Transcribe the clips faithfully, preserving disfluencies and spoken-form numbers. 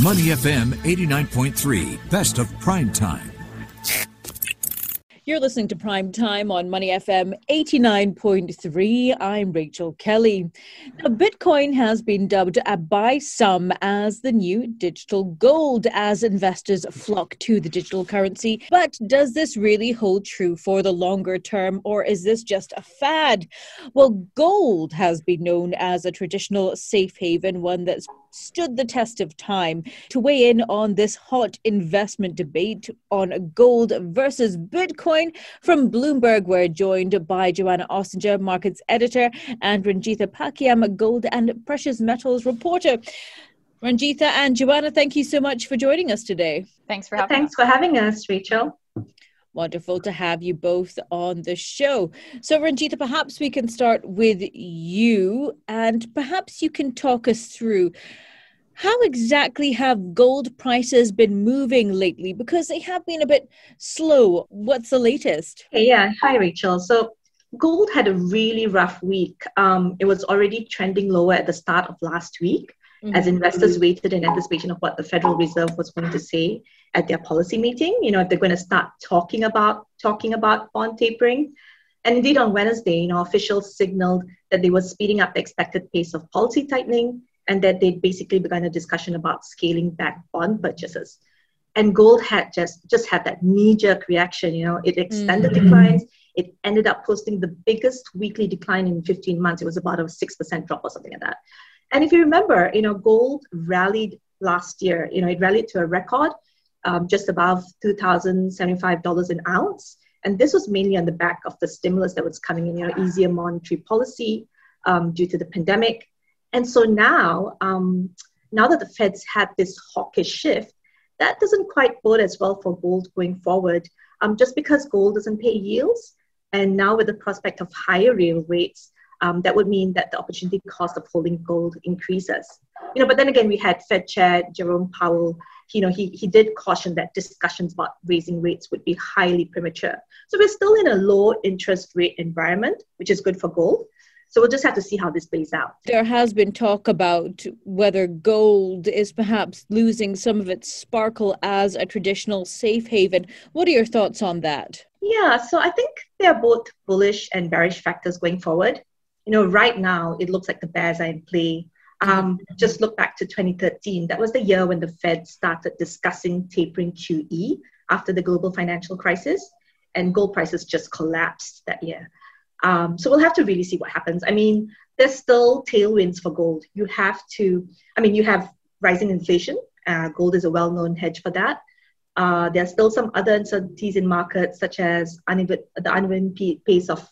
Money F M eighty-nine point three, best of prime time. You're listening to Prime Time on Money F M eighty-nine point three. I'm Rachel Kelly. Now, Bitcoin has been dubbed by some as the new digital gold as investors flock to the digital currency. But does this really hold true for the longer term, or is this just a fad? Well, gold has been known as a traditional safe haven, one that's stood the test of time. To weigh in on this hot investment debate on gold versus Bitcoin, from Bloomberg, we're joined by Joanna Ossinger, markets editor, and Ranjitha Pakiam, gold and precious metals reporter. Ranjitha and Joanna, thank you so much for joining us today. Thanks for having Thanks us. for having us, Rachel. Wonderful to have you both on the show. So, Ranjitha, perhaps we can start with you, and perhaps you can talk us through how exactly have gold prices been moving lately? Because they have been a bit slow. What's the latest? Hey, yeah, hi, Rachel. So gold had a really rough week. Um, it was already trending lower at the start of last week, mm-hmm. as investors waited in anticipation of what the Federal Reserve was going to say at their policy meeting. You know, if they're going to start talking about talking about bond tapering. And indeed, on Wednesday, you know, officials signaled that they were speeding up the expected pace of policy tightening, and that they'd basically begun a discussion about scaling back bond purchases. And gold had just, just had that knee-jerk reaction, you know, it extended mm-hmm. declines. It ended up posting the biggest weekly decline in fifteen months. It was about a six percent drop or something like that. And if you remember, you know, gold rallied last year. You know, it rallied to a record um, just above two thousand seventy-five dollars an ounce. And this was mainly on the back of the stimulus that was coming in, you know, easier monetary policy um, due to the pandemic. And so now, um, now that the Fed's had this hawkish shift, that doesn't quite bode as well for gold going forward, um, just because gold doesn't pay yields. And now with the prospect of higher real rates, um, that would mean that the opportunity cost of holding gold increases. You know, but then again, we had Fed Chair Jerome Powell. You know, he, he did caution that discussions about raising rates would be highly premature. So we're still in a low interest rate environment, which is good for gold. So we'll just have to see how this plays out. There has been talk about whether gold is perhaps losing some of its sparkle as a traditional safe haven. What are your thoughts on that? Yeah, so I think there are both bullish and bearish factors going forward. You know, right now, it looks like the bears are in play. Um, just look back to twenty thirteen. That was the year when the Fed started discussing tapering Q E after the global financial crisis, and gold prices just collapsed that year. Um, so we'll have to really see what happens. I mean, there's still tailwinds for gold. You have to, I mean, you have rising inflation. Uh, gold is a well-known hedge for that. Uh, there are still some other uncertainties in markets, such as uneven, the uneven pace of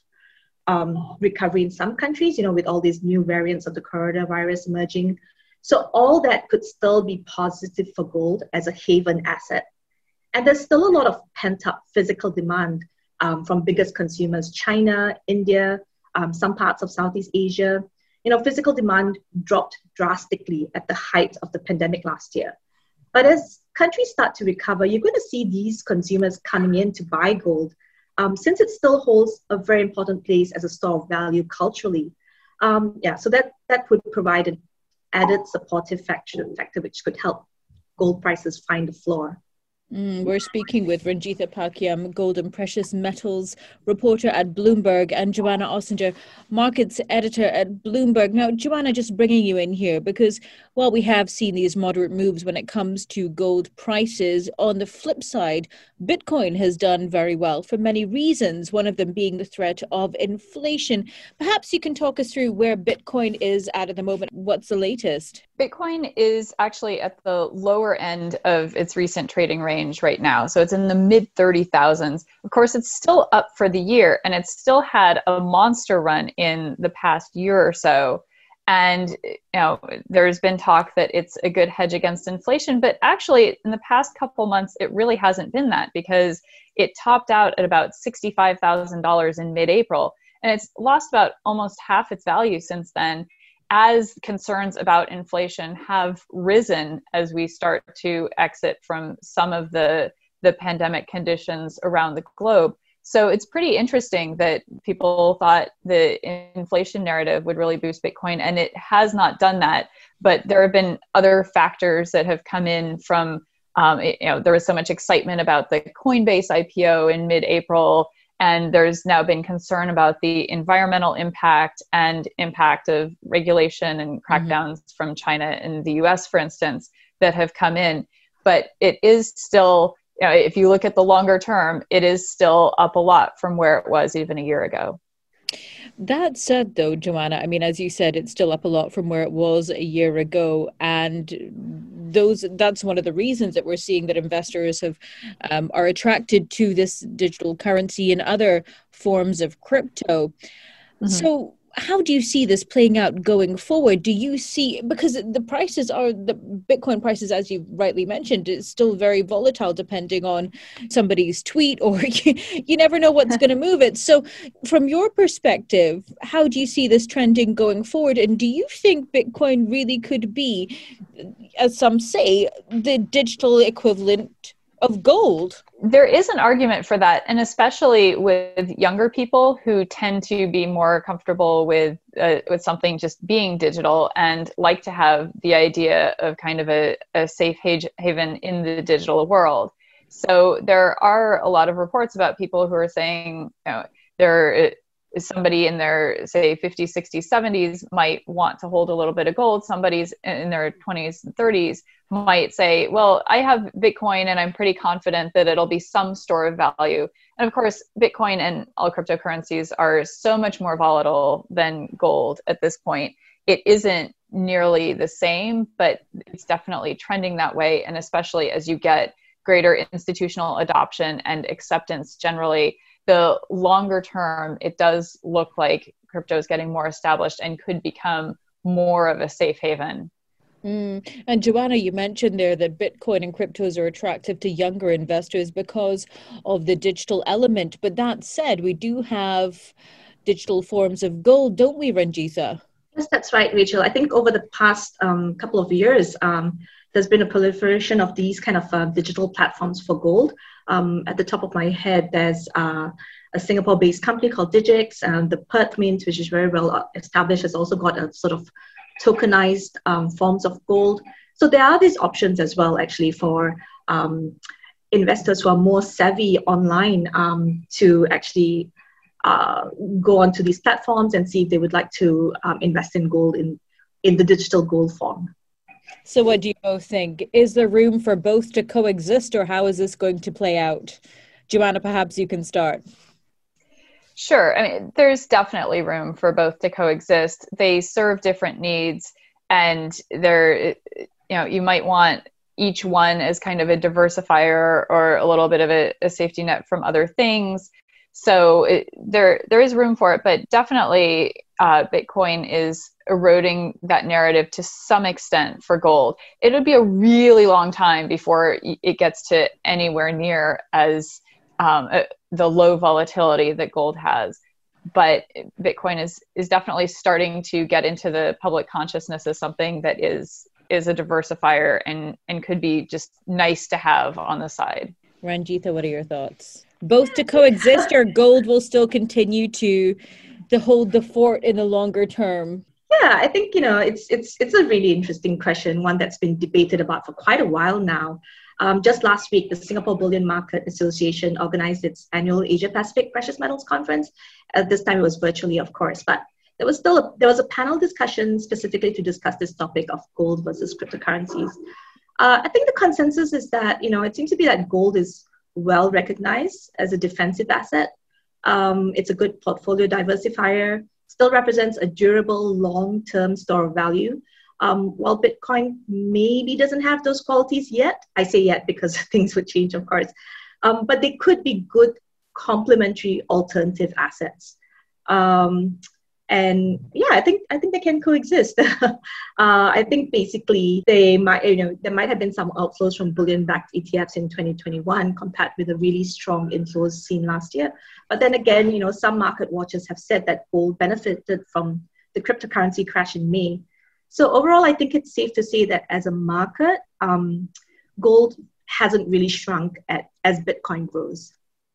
um, recovery in some countries, you know, with all these new variants of the coronavirus emerging. So all that could still be positive for gold as a haven asset. And there's still a lot of pent-up physical demand Um, from biggest consumers, China, India, um, some parts of Southeast Asia. You know, physical demand dropped drastically at the height of the pandemic last year. But as countries start to recover, you're going to see these consumers coming in to buy gold, um, since it still holds a very important place as a store of value culturally. Um, yeah, so that, that would provide an added supportive factor, factor which could help gold prices find a floor. Mm, we're speaking with Ranjitha Pakiam, gold and precious metals reporter at Bloomberg, and Joanna Ossinger, markets editor at Bloomberg. Now, Joanna, just bringing you in here because while we have seen these moderate moves when it comes to gold prices, on the flip side, Bitcoin has done very well for many reasons, one of them being the threat of inflation. Perhaps you can talk us through where Bitcoin is at at the moment. What's the latest? Bitcoin is actually at the lower end of its recent trading range right now. So it's in the mid thirty thousands. Of course, it's still up for the year, and it's still had a monster run in the past year or so. And you know, there's been talk that it's a good hedge against inflation, but actually in the past couple months, it really hasn't been that, because it topped out at about sixty-five thousand dollars in mid-April, and it's lost about almost half its value since then, as concerns about inflation have risen as we start to exit from some of the, the pandemic conditions around the globe. So it's pretty interesting that people thought the inflation narrative would really boost Bitcoin, and it has not done that. But there have been other factors that have come in from, um, you know, there was so much excitement about the Coinbase I P O in mid-April, and there's now been concern about the environmental impact and impact of regulation and crackdowns mm-hmm. from China and the U S, for instance, that have come in. But it is still, you know, if you look at the longer term, it is still up a lot from where it was even a year ago. That said, though, Joanna, I mean, as you said, it's still up a lot from where it was a year ago. And those that's one of the reasons that we're seeing that investors have um, are attracted to this digital currency and other forms of crypto. Mm-hmm. So how do you see this playing out going forward? Do you see, because the prices are, the Bitcoin prices, as you rightly mentioned, is still very volatile depending on somebody's tweet, or you, you never know what's going to move it. So from your perspective, how do you see this trending going forward? And do you think Bitcoin really could be, as some say, the digital equivalent of gold? There is an argument for that, and especially with younger people who tend to be more comfortable with uh, with something just being digital and like to have the idea of kind of a, a safe haven in the digital world. So there are a lot of reports about people who are saying, you know, there is somebody in their, say, fifties, sixties, seventies might want to hold a little bit of gold. Somebody's in their twenties and thirties might say, well, I have Bitcoin and I'm pretty confident that it'll be some store of value. And of course, Bitcoin and all cryptocurrencies are so much more volatile than gold at this point. It isn't nearly the same, but it's definitely trending that way. And especially as you get greater institutional adoption and acceptance generally, the longer term, it does look like crypto is getting more established and could become more of a safe haven. Mm. And Joanna, you mentioned there that Bitcoin and cryptos are attractive to younger investors because of the digital element. But that said, we do have digital forms of gold, don't we, Ranjitha? Yes, that's right, Rachel. I think over the past um, couple of years, um, there's been a proliferation of these kind of uh, digital platforms for gold. Um, at the top of my head, there's uh, a Singapore-based company called Digix, and the Perth Mint, which is very well established, has also got a sort of tokenized um, forms of gold. So there are these options as well, actually, for um, investors who are more savvy online um, to actually uh, go onto these platforms and see if they would like to um, invest in gold in, in the digital gold form. So what do you both think? Is there room for both to coexist, or how is this going to play out? Joanna, perhaps you can start. Sure. I mean, there's definitely room for both to coexist. They serve different needs, and they're, you know, you might want each one as kind of a diversifier or a little bit of a, a safety net from other things. So it, there, there is room for it, but definitely uh, Bitcoin is eroding that narrative to some extent for gold. It would be a really long time before it gets to anywhere near as um, a, the low volatility that gold has. But Bitcoin is is definitely starting to get into the public consciousness as something that is is a diversifier and, and could be just nice to have on the side. Ranjitha, what are your thoughts? Both to coexist, or gold will still continue to to hold the fort in the longer term? Yeah, I think, you know, it's it's it's a really interesting question, one that's been debated about for quite a while now. Um, just last week, the Singapore Bullion Market Association organized its annual Asia Pacific Precious Metals Conference. At this time, it was virtually, of course, but there was still a, there was a panel discussion specifically to discuss this topic of gold versus cryptocurrencies. Uh, I think the consensus is that, you know, it seems to be that gold is well recognized as a defensive asset. Um, it's a good portfolio diversifier, still represents a durable long-term store of value. Um, while Bitcoin maybe doesn't have those qualities yet, I say yet because things would change, of course, um, but they could be good complementary alternative assets. Um, and yeah, I think I think they can coexist. uh, I think basically they might, you know, there might have been some outflows from bullion-backed E T Fs in twenty twenty-one compared with the really strong inflows seen last year. But then again, you know, some market watchers have said that gold benefited from the cryptocurrency crash in May. So overall, I think it's safe to say that as a market, um, gold hasn't really shrunk at, as Bitcoin grows.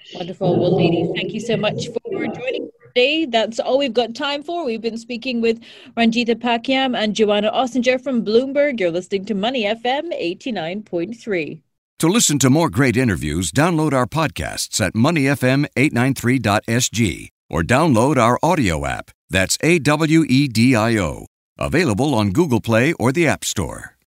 Wonderful. Well, ladies, thank you so much for joining today. That's all we've got time for. We've been speaking with Ranjitha Pakyam and Joanna Ossinger from Bloomberg. You're listening to Money F M eighty-nine point three. To listen to more great interviews, download our podcasts at money f m eight ninety-three dot s g or download our audio app. That's A W E D I O. Available on Google Play or the App Store.